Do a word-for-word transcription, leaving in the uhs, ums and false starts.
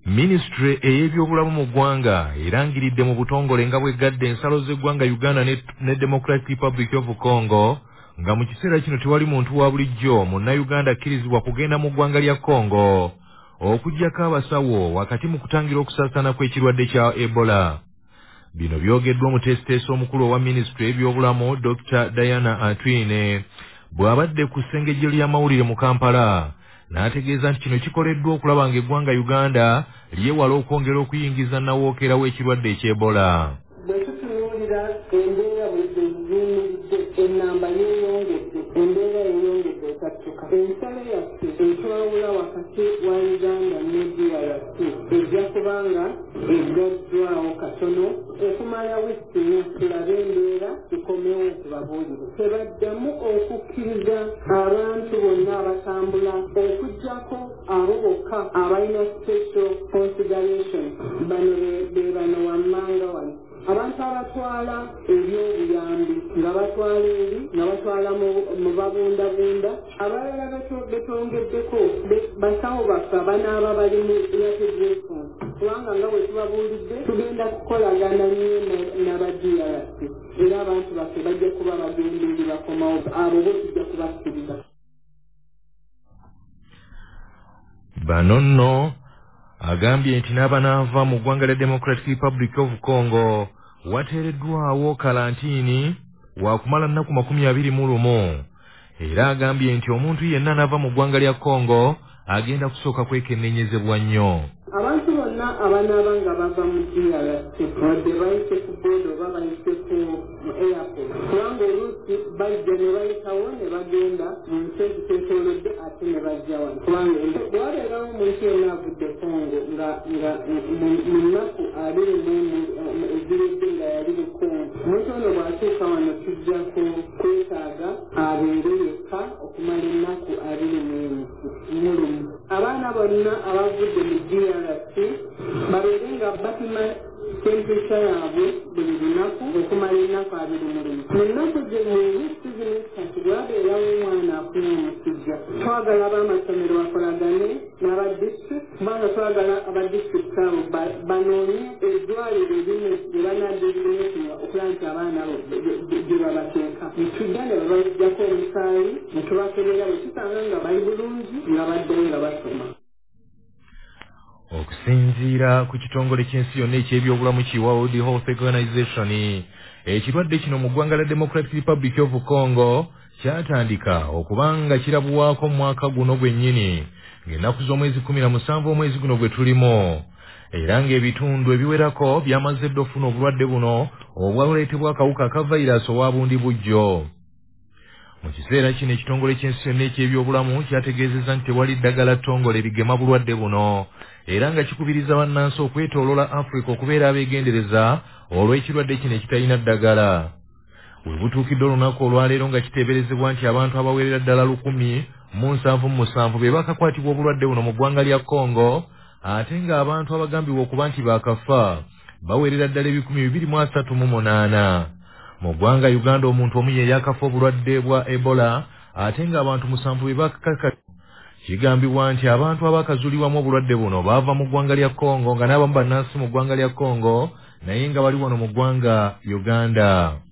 Ministry ey'ebyobulamu mu ggwanga erangiridde mu butongole nga bw'eggadde ensalo z'eggwanga Uganda ne, ne Democratic Republic of Congo nga mu kiseera kino tewali muntu wa bulijjo munnayuganda akkirizibwa kugenda mu ggwanga lya Congo okuggyako abasawo wakati mu kutangira okusaasaana kw'ekirwadde kya Ebola. Bino byogeddwa omuteesiteesi omukulu owa Ministry y'ebyobulamu Doctor Diana Atwine bw'abadde ku ssengejjero ly'amawulire mu Kampala. N'ategeeza nti kino kikoleddwa okulaba ng'eggwanga Uganda lyewala okwongera okuyingiza nawookera w'ekirwadde eky'Ebola. Bwe tutunuulira embeera bwedde ziyimiridde ennamba yeeyongedde embeera yeeyongedde ekattuka ensalo yaffe etwawula wakati wa Uganda ne D R C ejja kubanga eggaddwawo katono okumala wiiki nnya tulabe embeera ikomewo tubabuulire. Tebaddamu okukkiriza abantu bonna abatambula okuggyako abo bokka abalina special consideration bano be bano wammanga wano abantu abatwala ebyobuyambi nga batwala eri nga batwala mu babundabunda abalala betwongeddeko basawo baffe abanaaba bali mu United Response kubanga nga bwe tubabuulidde tugenda kukolagana nnyo n'aba D R C era abantu baffe bajja kuba bagenda eri bakomawo abo bo tujja kubakkiriza. Bano nno agambye nti n'abanaava mu ggwanga lya Democratic Republic of Congo wateereddwawo kalantiini waakumala nnaku makumi abiri mu lumu era agambye nti omuntu yenna n'ava mu ggwanga lya Congo agenda kusooka kwekennenyezebwa nnyo. Abantu bonna abanaaba nga bava mu D R C wadde bayise ku boodi oba bayise ku airport kubanga oluusi bajja ne bayitawo ne bagenda mu nsi eziteetoolodde ate ne bajja wano kubanga bwabeerawo omuntu yenna avudde Congo nga nga mu nnaku abiri eziredde nga yali mu Congo omuntu ono bw'atuuka wano tujja kwetaaga abeere yekka okumala ennaku abiri mu lumu. Abaana bonna abavudde mu D R C babeere nga bapima temperature yaabwe buli lunaku okumala ennaku abiri mu lumu. Mu nnaku zino wiiki zino essatu bwabeerawo omwana afuna omusujja twagala ab'amasomero bakolagane n'aba district kubanga twagala aba district abo banoonye eddwaliro erimu gye banaddirineetinga okulaba nti abaana abo gye babateeka netujja ne babajjako omusaayi ne tubakebera bwe tusanga nga bali bulungi nga baddeyo nga basoma. Okusinziira ku kitongole ky'ensi yonna eky'ebyobulamu ki World Health Organization ekirwadde kino mu ggwanga lya Democratic Republic of Congo kyatandika okubanga kirabwako mu mwaka guno gwennyini ng'ennaku z'omwezi kumi na musanvu omwezi guno gwe tulimu era ng'ebitundu ebiwerako byamaze dda ofuna obulwadde buno obwaleetebwa akawuka ka vayirasi owa bundi bujjo. Mu kiseera kino ekitongole ky'ensi yonna eky'ebyobulamu kyategeezezza nti tewali ddagala ttongole ligema bulwadde buno era nga kikubiriza bannansi okwetooloola Africa okubeera abeegendereza olw'ekirwadde kino ekitalina ddagala. We butuukidde olunaku olwaleero nga kiteeberezebwa nti abantu abawerera ddala lukumi mu nsanvu mu musanvu be bakakwatibwa obulwadde buno mu ggwanga lya Congo ate ng'abantu abagambibwa okuba nti baakafa bawerera ddala ebikumi bibiri mu asatu mu munaana. Mu ggwanga Uganda omuntu omu ye yakafa obulwadde bwa Ebola ate ng'abantu musanvu be bakakaka. Kigambibwa nti abantu abakazuulibwamu obulwadde buno baava mu ggwanga lya Congo nga n'abamu bannansi mu ggwanga lya Congo naye nga bali wano mu ggwanga Uganda.